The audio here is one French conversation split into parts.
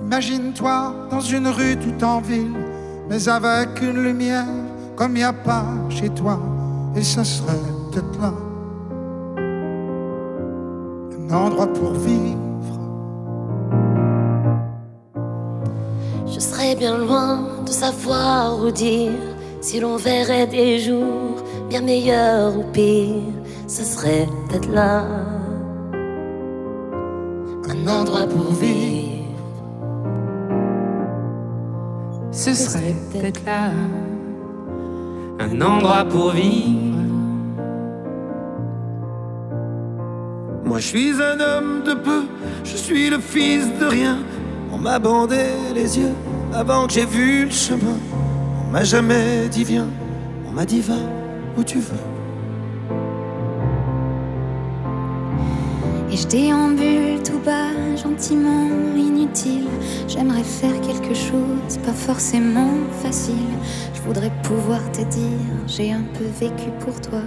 Imagine-toi dans une rue tout en ville, mais avec une lumière comme il n'y a pas chez toi. Et ce serait peut-être là un endroit pour vivre. Je serais bien loin de savoir ou dire si l'on verrait des jours bien meilleurs ou pires. Ce serait peut-être là un endroit pour vivre. Ce serait peut-être là un endroit pour vivre. Moi je suis un homme de peu, je suis le fils de rien. On m'a bandé les yeux avant que j'ai vu le chemin. On m'a jamais dit viens, on m'a dit va où tu veux. Et je déambule tout bas, gentiment, inutile. J'aimerais faire quelque chose, pas forcément facile. Je voudrais pouvoir te dire, j'ai un peu vécu pour toi.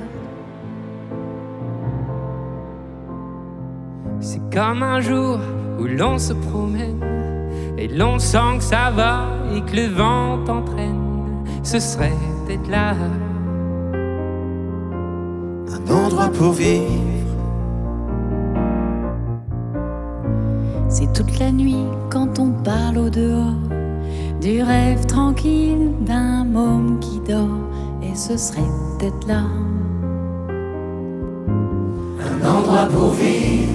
C'est comme un jour où l'on se promène et l'on sent que ça va et que le vent t'entraîne. Ce serait peut-être là un endroit pour vivre. C'est toute la nuit quand on parle au dehors du rêve tranquille d'un môme qui dort. Et ce serait peut-être là Un endroit pour vivre.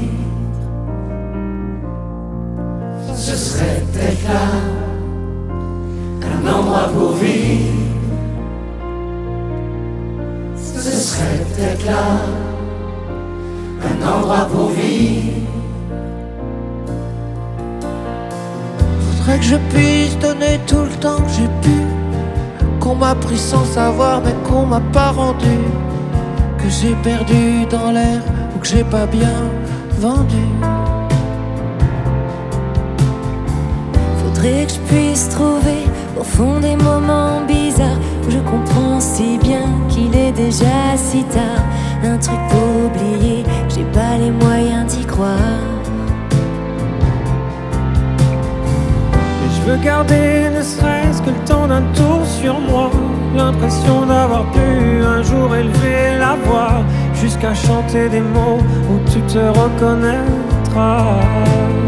Ce serait peut-être là un endroit pour vivre. Ce serait peut-être là un endroit pour vivre. Faudrait que je puisse donner tout le temps que j'ai pu, qu'on m'a pris sans savoir mais qu'on m'a pas rendu, que j'ai perdu dans l'air ou que j'ai pas bien vendu. Faudrait que je puisse trouver au fond des moments bizarres où je comprends si bien qu'il est déjà si tard. Un truc pour oublier, que j'ai pas les moyens d'y croire. Je veux garder ne serait-ce que le temps d'un tour sur moi, l'impression d'avoir pu un jour élever la voix jusqu'à chanter des mots où tu te reconnaîtras.